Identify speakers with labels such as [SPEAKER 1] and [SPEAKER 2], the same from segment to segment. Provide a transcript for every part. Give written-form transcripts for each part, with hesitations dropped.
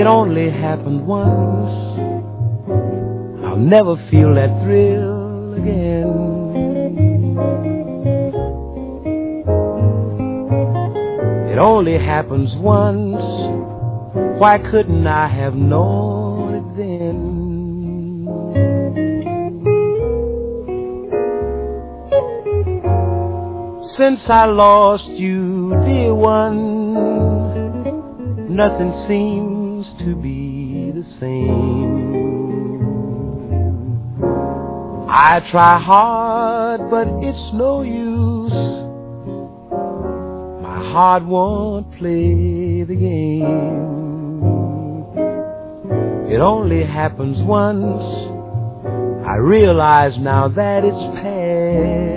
[SPEAKER 1] It only happened once. I'll never feel that thrill again. It only happens once. Why couldn't I have known it then? Since I lost you, dear one, nothing seems to be the same. I try hard, but it's no use. My heart won't play the game. It only happens once. I realize now that it's past.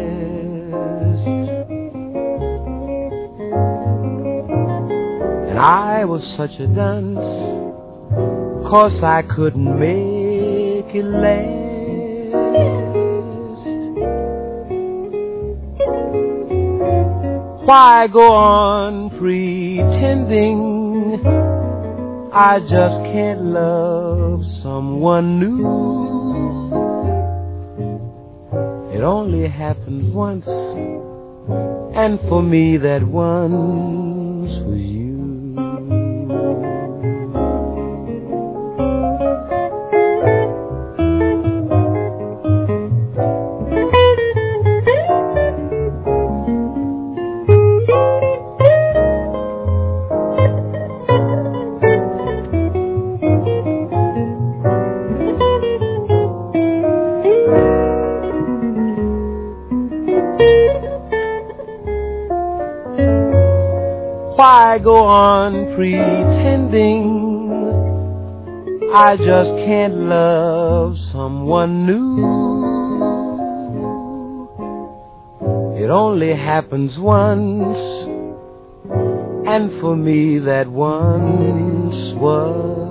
[SPEAKER 1] And I was such a dunce, 'cause I couldn't make it last. Why go on pretending I just can't love someone new? It only happens once, and for me that once was you. Why go on pretending I just can't love someone new? It only happens once, and for me that once was